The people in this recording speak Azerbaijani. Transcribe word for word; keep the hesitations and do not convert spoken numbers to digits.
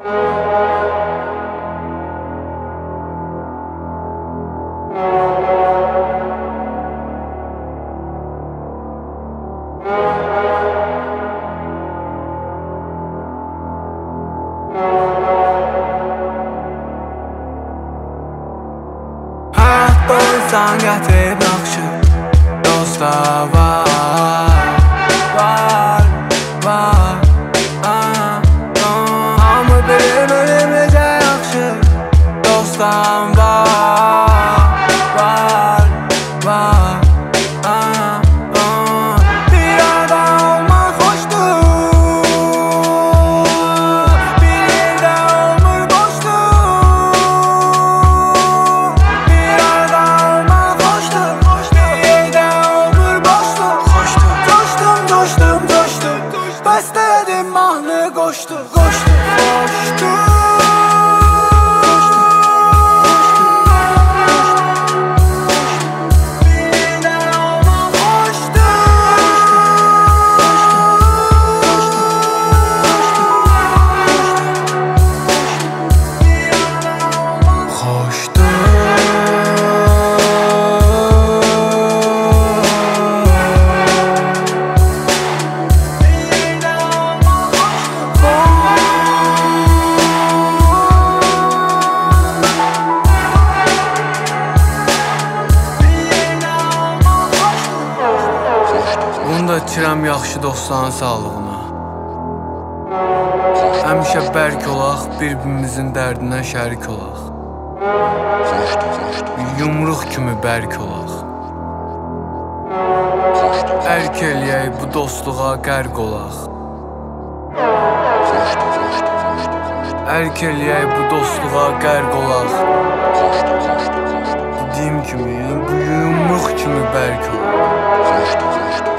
Həyatda insan gətirib naxşı dosta var, var, var, ah, ah. Hamı bilir ölüm necə yaxşı dostan var, var, var, ah, ah. Bir arada olmaq xoşdur, bir yerdə olmur boşdur. Bir arada olmaq xoşdur, bir yerdə olmur boşdur. Coşdum, coşdum, coşdum, bəstələdim mahnı qoşdu, qoşdu, qoşdu. Bunda içirəm yaxşı dostların sağlığına. Həmişə bərk olaq, bir-birimizin dərdinə şərik olaq. Yumruq kimi bərk olaq. Ərk eləyək, bu dostluğa qərq olaq. Ərk eləyək, bu dostluğa qərq olaq. Dediyim kimi, bu yumruq kimi bərk olaq.